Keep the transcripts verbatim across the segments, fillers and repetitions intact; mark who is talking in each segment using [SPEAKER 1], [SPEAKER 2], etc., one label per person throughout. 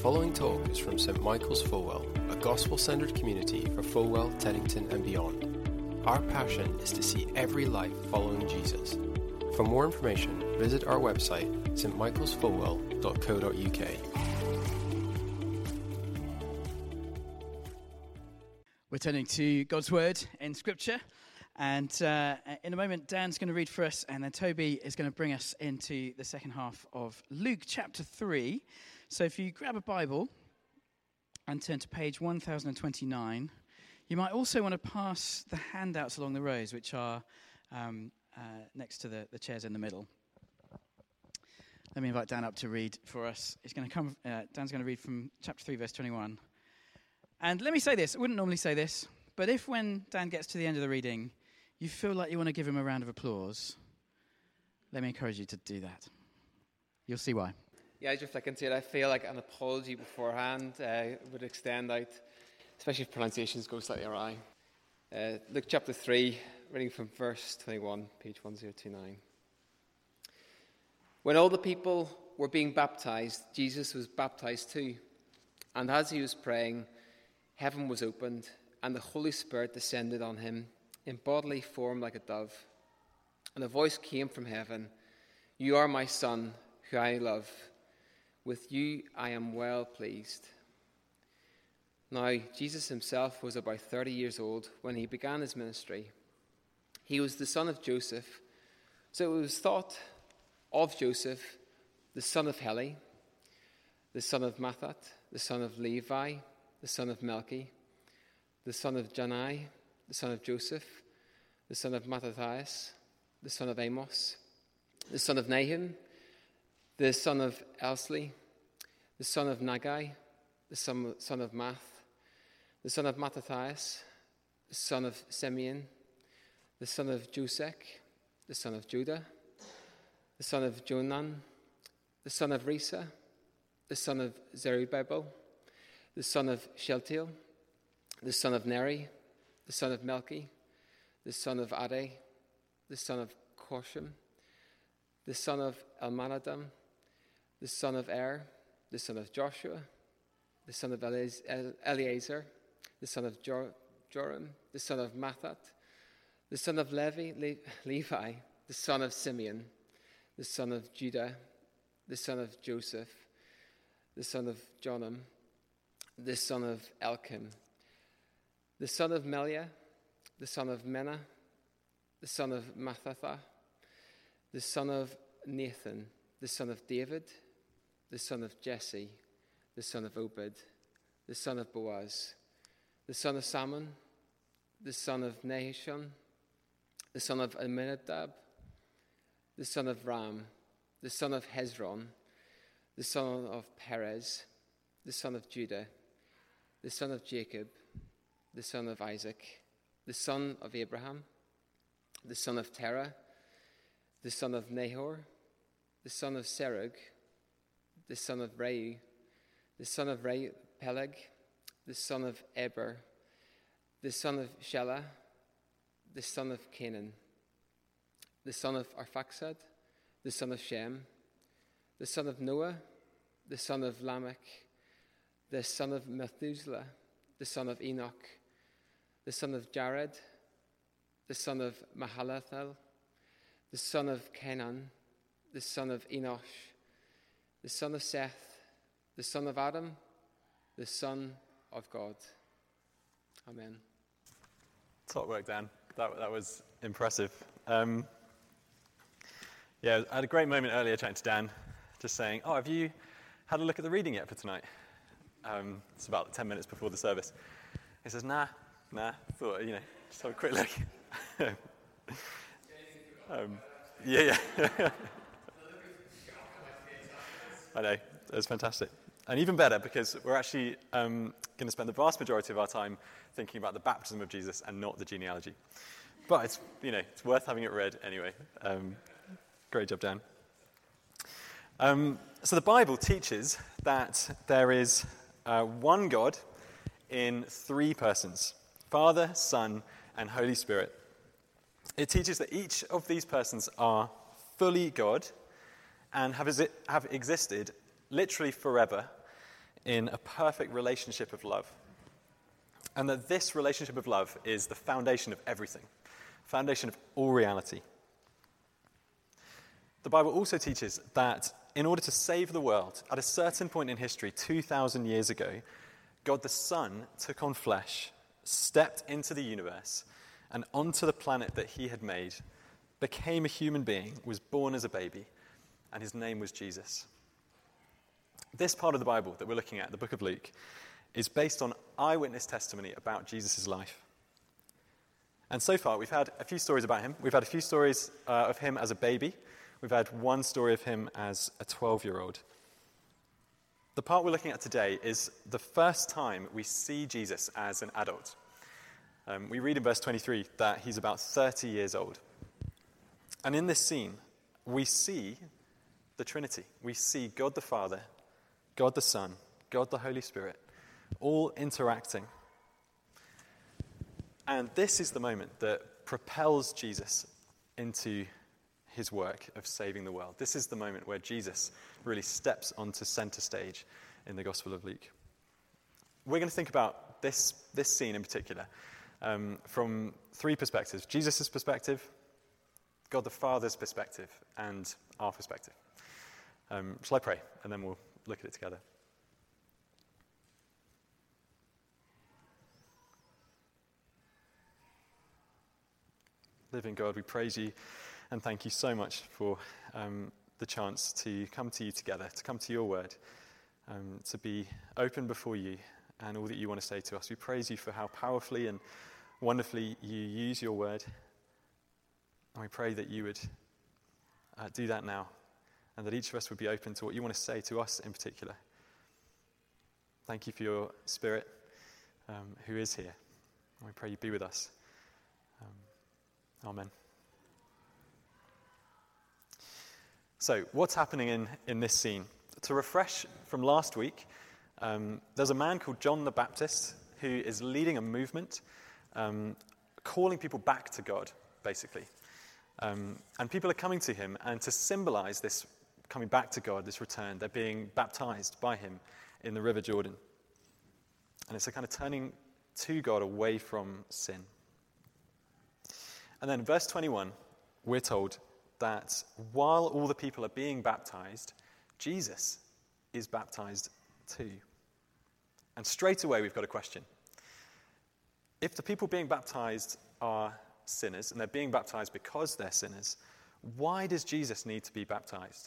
[SPEAKER 1] following talk is from St Michael's Fulwell, a gospel-centered community for Fulwell, Teddington and beyond. Our passion is to see every life following Jesus. For more information, visit our website, s t michaels fulwell dot co dot u k.
[SPEAKER 2] We're turning to God's Word in Scripture, and uh, in a moment Dan's going to read for us, and then Toby is going to bring us into the second half of Luke chapter three. So if you grab a Bible and turn to page one thousand twenty-nine, you might also want to pass the handouts along the rows, which are um, uh, next to the, the chairs in the middle. Let me invite Dan up to read for us. He's going to come. Uh, Dan's going to read from chapter three, verse twenty-one. And let me say this, I wouldn't normally say this, but if when Dan gets to the end of the reading, you feel like you want to give him a round of applause, let me encourage you to do that. You'll see why.
[SPEAKER 3] Yeah, as you're flicking to it, I feel like an apology beforehand uh, would extend out, especially if pronunciations go slightly awry. Uh, Luke chapter three, reading from verse twenty-one, page one thousand twenty-nine. When all the people were being baptized, Jesus was baptized too. And as he was praying, heaven was opened, and the Holy Spirit descended on him in bodily form like a dove. And a voice came from heaven, "You are my Son, who I love. With you I am well pleased." Now, Jesus himself was about thirty years old when he began his ministry. He was the son of Joseph, so it was thought of Joseph, the son of Heli, the son of Matthat, the son of Levi, the son of Melchi, the son of Janai, the son of Joseph, the son of Mattathias, the son of Amos, the son of Nahum, the son of Elsli, the son of Nagai, the son, son of Math, the son of Mattathias, the son of Simeon, the son of Josech, the son of Judah, the son of Jonan, the son of Risa, the son of Zerubbabel, the son of Shealtiel, the son of Neri, the son of Melchi, the son of Adai, the son of Korsham, the son of Elmanadam, the son of Er, the son of Joshua, the son of Eleazar, the son of Jor- Joram, the son of Matthat, the son of Levi, Le- Levi, the son of Simeon, the son of Judah, the son of Joseph, the son of Jonam, the son of Elkim, the son of Meliah, the son of Menah, the son of Mattatha, the son of Nathan, the son of David, the son of Jesse, the son of Obed, the son of Boaz, the son of Salmon, the son of Nahishon, the son of Amminadab, the son of Ram, the son of Hezron, the son of Perez, the son of Judah, the son of Jacob, the son of Isaac, the son of Abraham, the son of Terah, the son of Nahor, the son of Serug, the son of Reu, the son of Reu, Peleg, the son of Eber, the son of Shelah, the son of Canaan, the son of Arphaxad, the son of Shem, the son of Noah, the son of Lamech, the son of Methuselah, the son of Enoch, the son of Jared, the son of Mahalalel, the son of Canaan, the son of Enosh, the son of Seth, the son of Adam, the son of God. Amen.
[SPEAKER 4] Top work, Dan. That, that was impressive. Um, yeah, I had a great moment earlier chatting to Dan, just saying, oh, have you had a look at the reading yet for tonight? Um, it's about ten minutes before the service. He says, nah, nah, thought, you know, just have a quick look. um, yeah, yeah. I know, it was fantastic. And even better, because we're actually um, going to spend the vast majority of our time thinking about the baptism of Jesus and not the genealogy. But it's, you know, it's worth having it read anyway. Um, great job, Dan. Um, so the Bible teaches that there is uh, one God in three persons: Father, Son, and Holy Spirit. It teaches that each of these persons are fully God and have, have existed literally forever in a perfect relationship of love. And that this relationship of love is the foundation of everything, foundation of all reality. The Bible also teaches that in order to save the world, at a certain point in history, two thousand years ago, God the Son took on flesh, stepped into the universe, and onto the planet that he had made, became a human being, was born as a baby, and his name was Jesus. This part of the Bible that we're looking at, the book of Luke, is based on eyewitness testimony about Jesus' life. And so far, we've had a few stories about him. We've had a few stories uh, of him as a baby. We've had one story of him as a twelve-year-old. The part we're looking at today is the first time we see Jesus as an adult. Um, we read in verse twenty-three that he's about thirty years old. And in this scene, we see the Trinity. We see God the Father, God the Son, God the Holy Spirit, all interacting. And this is the moment that propels Jesus into his work of saving the world. This is the moment where Jesus really steps onto center stage in the Gospel of Luke. We're going to think about this, this scene in particular um, from three perspectives: Jesus' perspective, God the Father's perspective, and our perspective. Um, shall I pray? And then we'll look at it together. Living God, we praise you and thank you so much for um, the chance to come to you together, to come to your word, um, to be open before you and all that you want to say to us. We praise you for how powerfully and wonderfully you use your word. And we pray that you would uh, do that now, and that each of us would be open to what you want to say to us in particular. Thank you for your Spirit um, who is here. And we pray you be with us. Um, amen. So, what's happening in, in this scene? To refresh from last week, um, there's a man called John the Baptist who is leading a movement, um, calling people back to God, basically. Um, and people are coming to him, and to symbolize this coming back to God, this return, they're being baptized by him in the River Jordan. And it's a kind of turning to God away from sin. And then in verse twenty-one, we're told that while all the people are being baptized, Jesus is baptized too. And straight away we've got a question. If the people being baptized are sinners, and they're being baptized because they're sinners, why does Jesus need to be baptized?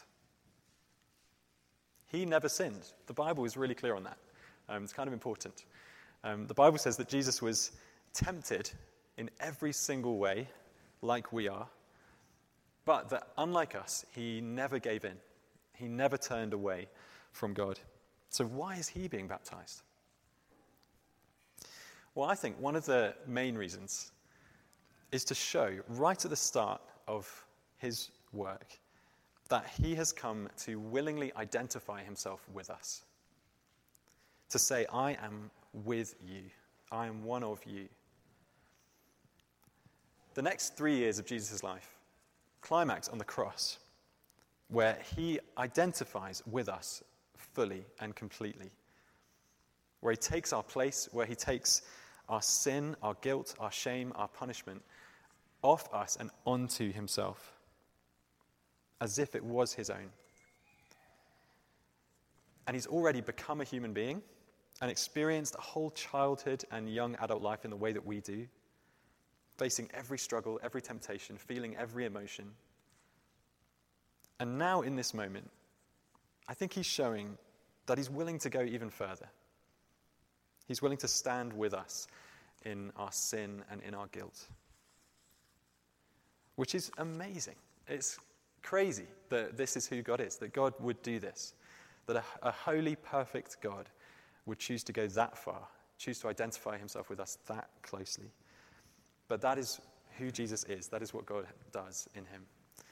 [SPEAKER 4] He never sinned. The Bible is really clear on that. Um, it's kind of important. Um, the Bible says that Jesus was tempted in every single way, like we are, but that unlike us, he never gave in. He never turned away from God. So why is he being baptized? Well, I think one of the main reasons is to show right at the start of his work that he has come to willingly identify himself with us. To say, I am with you. I am one of you. The next three years of Jesus' life climax on the cross, where he identifies with us fully and completely. Where he takes our place, where he takes our sin, our guilt, our shame, our punishment off us and onto himself, as if it was his own. And he's already become a human being and experienced a whole childhood and young adult life in the way that we do, facing every struggle, every temptation, feeling every emotion. And now in this moment, I think he's showing that he's willing to go even further. He's willing to stand with us in our sin and in our guilt. Which is amazing. It's crazy that this is who God is, that God would do this, that a, a holy, perfect God would choose to go that far, choose to identify himself with us that closely. But that is who Jesus is. That is what God does in him.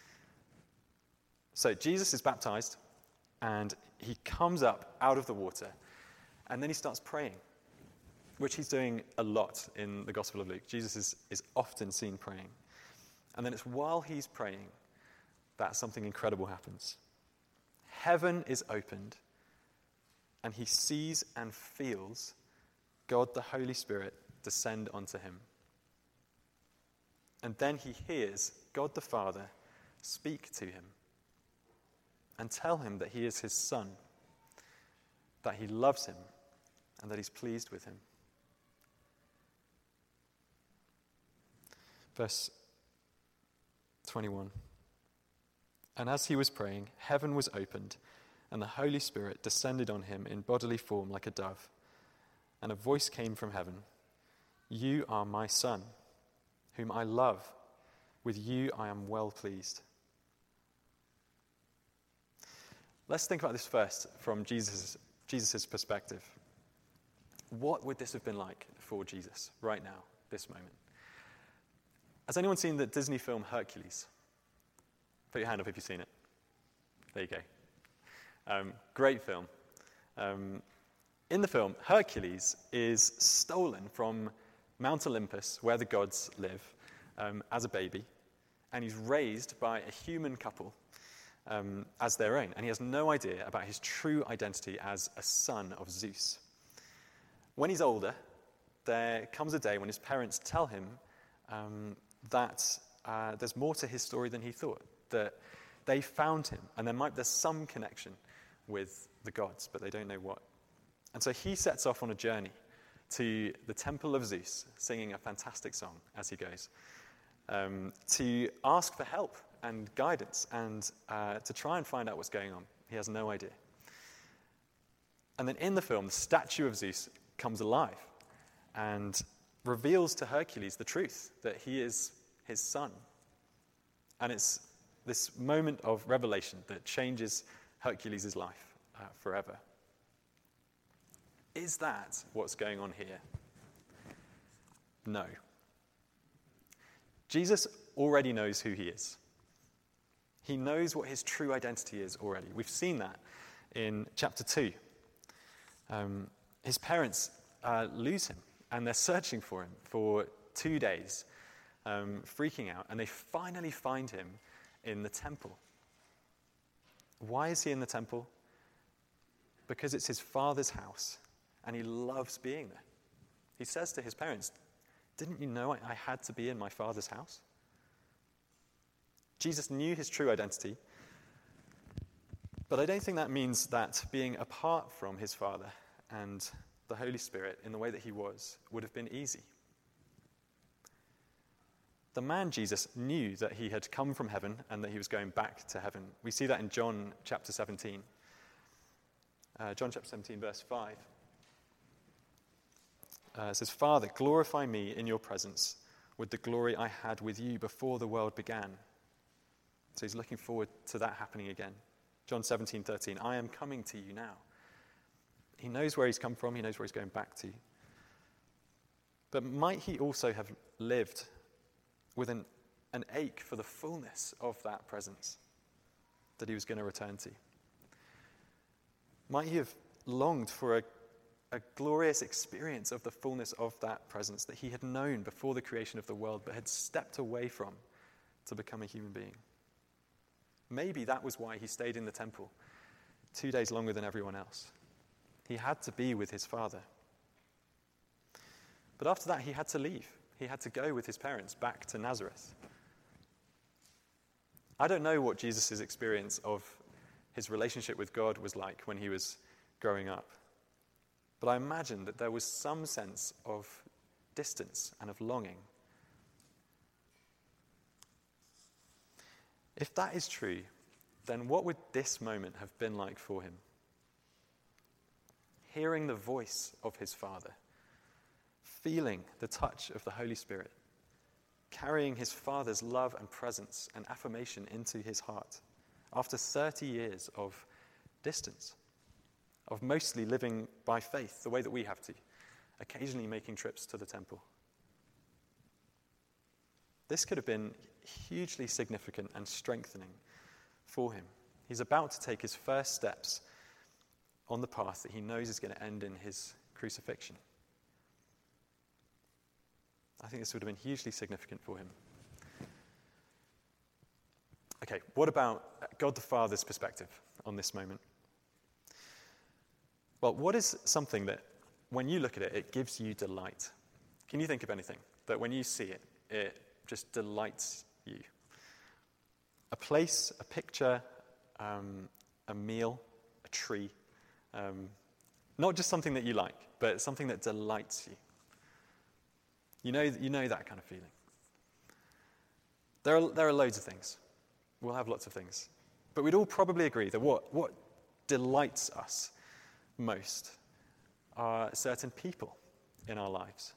[SPEAKER 4] So Jesus is baptized, and he comes up out of the water, and then he starts praying, which he's doing a lot in the Gospel of Luke. Jesus is, is often seen praying. And then it's while he's praying that something incredible happens. Heaven is opened, and he sees and feels God the Holy Spirit descend onto him. And then he hears God the Father speak to him and tell him that he is his son, that he loves him, and that he's pleased with him. Verse twenty-one. And as he was praying, heaven was opened, and the Holy Spirit descended on him in bodily form like a dove. And a voice came from heaven, "You are my Son, whom I love. With you I am well pleased." Let's think about this first from Jesus' Jesus' perspective. What would this have been like for Jesus right now, this moment? Has anyone seen the Disney film Hercules? Put your hand up if you've seen it. There you go. Um, great film. Um, in the film, Hercules is stolen from Mount Olympus, where the gods live, um, as a baby, and he's raised by a human couple um, as their own, and he has no idea about his true identity as a son of Zeus. When he's older, there comes a day when his parents tell him um, that uh, there's more to his story than he thought, that they found him, and there might there's some connection with the gods, but they don't know what. And so he sets off on a journey to the temple of Zeus, singing a fantastic song as he goes, um, to ask for help and guidance and uh, to try and find out what's going on. He has no idea. And then in the film, the statue of Zeus comes alive and reveals to Hercules the truth that he is his son. And it's this moment of revelation that changes Hercules' life uh, forever. Is that what's going on here? No. Jesus already knows who he is. He knows what his true identity is already. We've seen that in chapter two. Um, his parents uh, lose him, and they're searching for him for two days, um, freaking out, and they finally find him in the temple. Why is he in the temple? Because it's his father's house, and he loves being there. He says to his parents, "Didn't you know I, I had to be in my father's house?" Jesus knew his true identity, but I don't think that means that being apart from his Father and the Holy Spirit in the way that he was would have been easy. The man Jesus knew that he had come from heaven and that he was going back to heaven. We see that in John chapter seventeen. Uh, John chapter seventeen, verse five. Uh, it says, "Father, glorify me in your presence with the glory I had with you before the world began." So he's looking forward to that happening again. John seventeen thirteen, "I am coming to you now." He knows where he's come from. He knows where he's going back to. But might he also have lived with an, an ache for the fullness of that presence that he was going to return to? Might he have longed for a, a glorious experience of the fullness of that presence that he had known before the creation of the world but had stepped away from to become a human being? Maybe that was why he stayed in the temple two days longer than everyone else. He had to be with his father. But after that, he had to leave. He had to go with his parents back to Nazareth. I don't know what Jesus' experience of his relationship with God was like when he was growing up. But I imagine that there was some sense of distance and of longing. If that is true, then what would this moment have been like for him? Hearing the voice of his Father, feeling the touch of the Holy Spirit, carrying his Father's love and presence and affirmation into his heart after thirty years of distance, of mostly living by faith the way that we have to, occasionally making trips to the temple. This could have been hugely significant and strengthening for him. He's about to take his first steps on the path that he knows is going to end in his crucifixion. I think this would have been hugely significant for him. Okay, what about God the Father's perspective on this moment? Well, what is something that, when you look at it, it gives you delight? Can you think of anything that when you see it, it just delights you? A place, a picture, um, a meal, a tree. Um, not just something that you like, but something that delights you. You know, you know that kind of feeling. There are, there are loads of things. We'll have lots of things. But we'd all probably agree that what, what delights us most are certain people in our lives.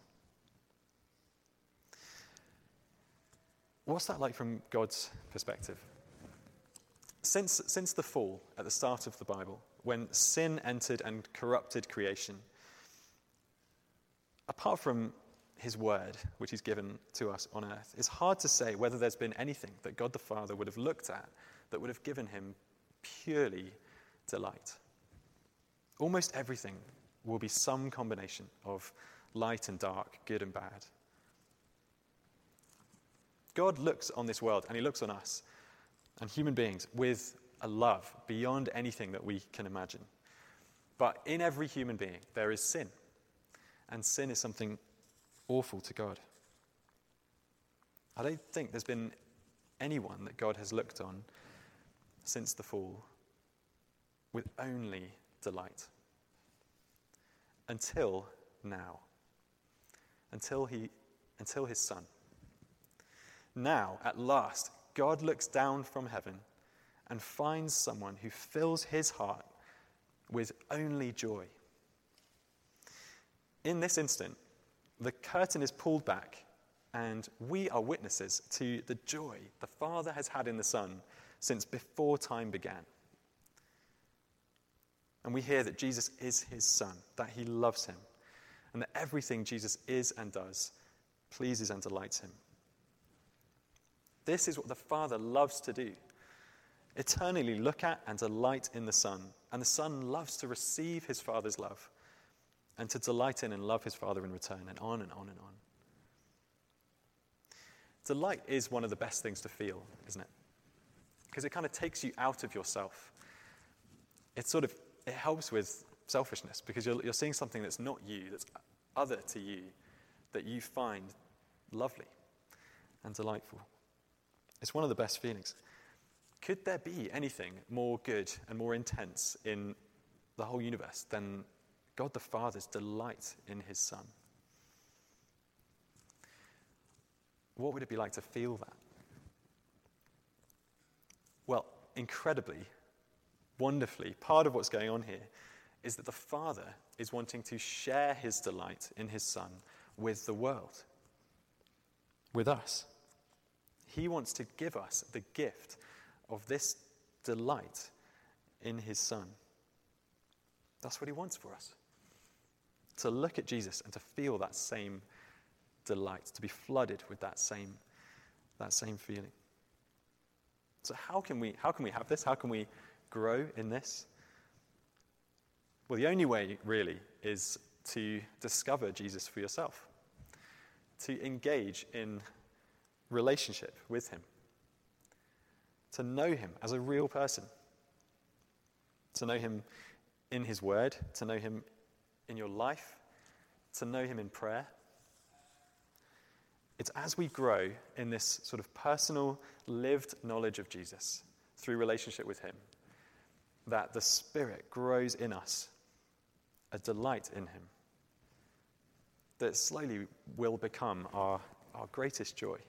[SPEAKER 4] What's that like from God's perspective? Since, since the fall at the start of the Bible, when sin entered and corrupted creation, apart from his word, which he's given to us on earth, it's hard to say whether there's been anything that God the Father would have looked at that would have given him purely delight. Almost everything will be some combination of light and dark, good and bad. God looks on this world and he looks on us and human beings with a love beyond anything that we can imagine. But in every human being, there is sin. And sin is something awful to God. I don't think there's been anyone that God has looked on since the fall with only delight. Until now. Until he, until his son. Now, at last, God looks down from heaven and finds someone who fills his heart with only joy. In this instant, the curtain is pulled back and we are witnesses to the joy the Father has had in the Son since before time began. And we hear that Jesus is his Son, that he loves him, and that everything Jesus is and does pleases and delights him. This is what the Father loves to do. Eternally look at and delight in the Son. And the Son loves to receive his Father's love and to delight in and love his Father in return, and on and on and on. Delight is one of the best things to feel, isn't it? Because it kind of takes you out of yourself. It sort of, it helps with selfishness because you're, you're seeing something that's not you, that's other to you, that you find lovely and delightful. It's one of the best feelings. Could there be anything more good and more intense in the whole universe than God the Father's delight in his Son? What would it be like to feel that? Well, incredibly, wonderfully, part of what's going on here is that the Father is wanting to share his delight in his Son with the world, with us. He wants to give us the gift of this delight in his Son. That's what he wants for us. To look at Jesus and to feel that same delight, to be flooded with that same, that same feeling. So how can we, how can we have this? How can we grow in this? Well, the only way, really, is to discover Jesus for yourself. To engage in relationship with him. To know him as a real person. To know him in his word. To know him in your life. To know him in prayer. It's as we grow in this sort of personal, lived knowledge of Jesus through relationship with him that the Spirit grows in us a delight in him that slowly will become our, our greatest joy.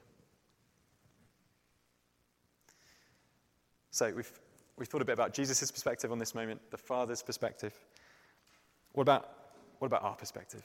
[SPEAKER 4] So we've we've thought a bit about Jesus' perspective on this moment, the Father's perspective. What about what about our perspective?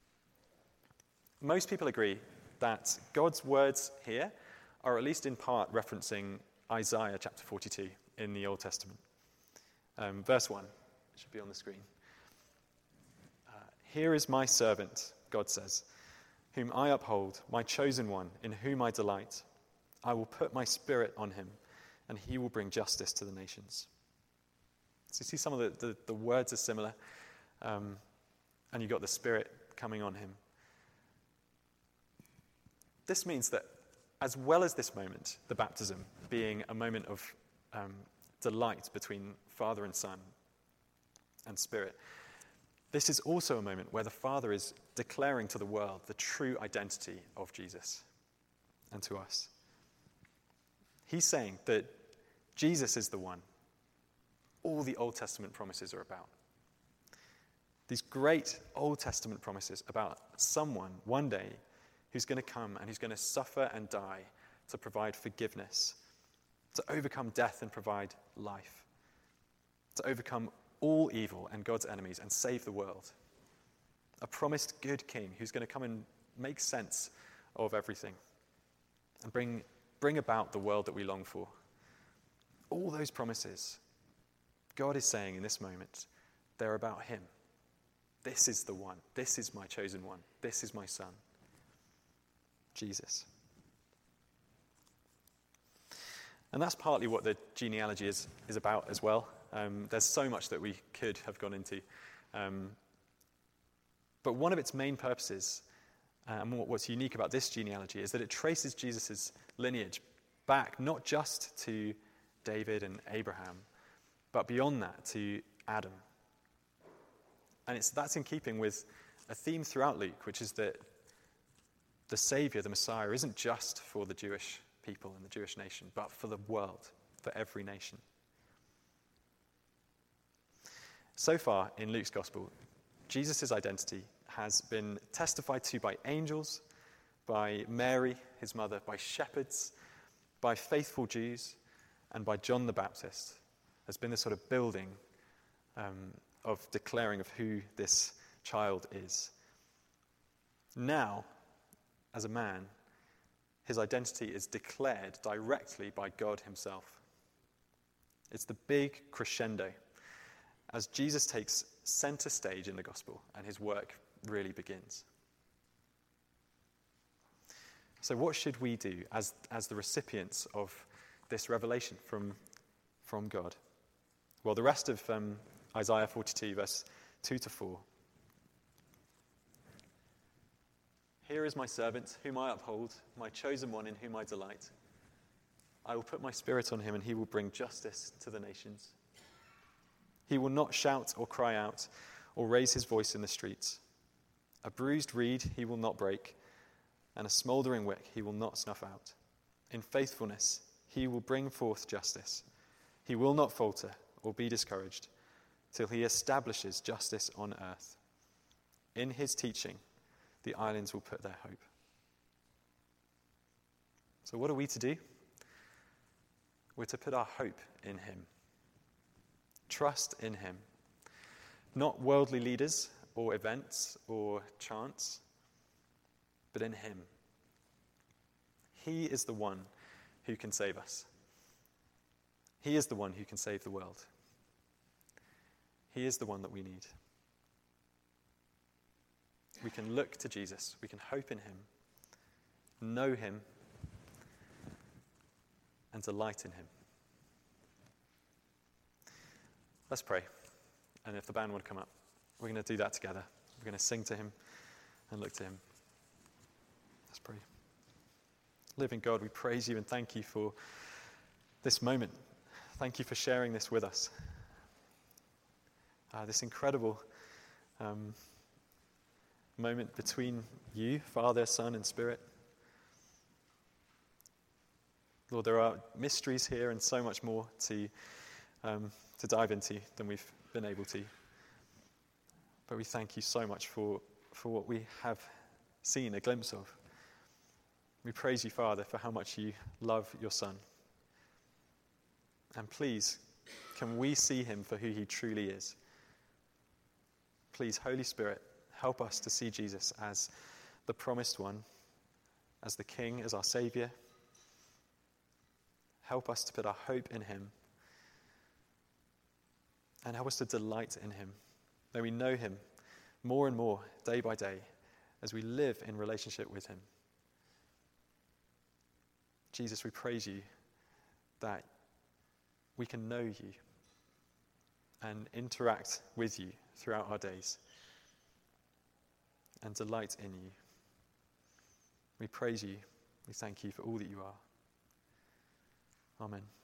[SPEAKER 4] Most people agree that God's words here are at least in part referencing Isaiah chapter forty-two in the Old Testament. Um, verse one, it should be on the screen. Uh, Here is my servant, God says, whom I uphold, my chosen one, in whom I delight. I will put my spirit on him, and he will bring justice to the nations. So you see some of the, the, the words are similar, um, and you've got the Spirit coming on him. This means that as well as this moment, the baptism, being a moment of um, delight between Father and Son and Spirit, This is also a moment where the Father is declaring to the world the true identity of Jesus and to us. He's saying that Jesus is the one all the Old Testament promises are about. These great Old Testament promises about someone one day who's going to come and who's going to suffer and die to provide forgiveness, to overcome death and provide life, to overcome all evil and God's enemies and save the world. A promised good king who's going to come and make sense of everything and bring, bring about the world that we long for. All those promises, God is saying in this moment, they're about him. This is the one. This is my chosen one. This is my son, Jesus. And that's partly what the genealogy is, is about as well. Um, there's so much that we could have gone into. Um, but one of its main purposes, and um, what's unique about this genealogy, is that it traces Jesus' lineage back not just to David and Abraham, but beyond that to Adam. And it's, that's in keeping with a theme throughout Luke, which is that the Saviour, the Messiah, isn't just for the Jewish people and the Jewish nation, but for the world, for every nation. So far in Luke's Gospel, Jesus' identity has been testified to by angels, by Mary, his mother, by shepherds, by faithful Jews, and by John the Baptist. There's been this sort of building um, of declaring of who this child is. Now, as a man, his identity is declared directly by God himself. It's the big crescendo as Jesus takes center stage in the gospel and his work really begins. So what should we do as, as the recipients of this revelation from, from God? Well, the rest of um, Isaiah forty-two, verse two to four. Here is my servant, whom I uphold, my chosen one in whom I delight. I will put my spirit on him, and he will bring justice to the nations. He will not shout or cry out or raise his voice in the streets. A bruised reed he will not break, and a smouldering wick he will not snuff out. In faithfulness he will bring forth justice. He will not falter or be discouraged till he establishes justice on earth. In his teaching the islands will put their hope. So what are we to do? We're to put our hope in him. Trust in him. Not worldly leaders or events or chance, but in him. He is the one who can save us. He is the one who can save the world. He is the one that we need. We can look to Jesus. We can hope in him, know him, and delight in him. Let's pray. And if the band want to come up, we're going to do that together. We're going to sing to him and look to him. Let's pray. Living God, we praise you and thank you for this moment. Thank you for sharing this with us. Uh, this incredible um, moment between you, Father, Son, and Spirit. Lord, there are mysteries here and so much more to um, to dive into than we've been able to. But we thank you so much for, for what we have seen a glimpse of. We praise you, Father, for how much you love your Son. And please, can we see him for who he truly is? Please, Holy Spirit, help us to see Jesus as the promised one, as the King, as our Saviour. Help us to put our hope in him. And help us to delight in him. May we know him more and more, day by day, as we live in relationship with him. Jesus, we praise you that we can know you and interact with you throughout our days and delight in you. We praise you. We thank you for all that you are. Amen.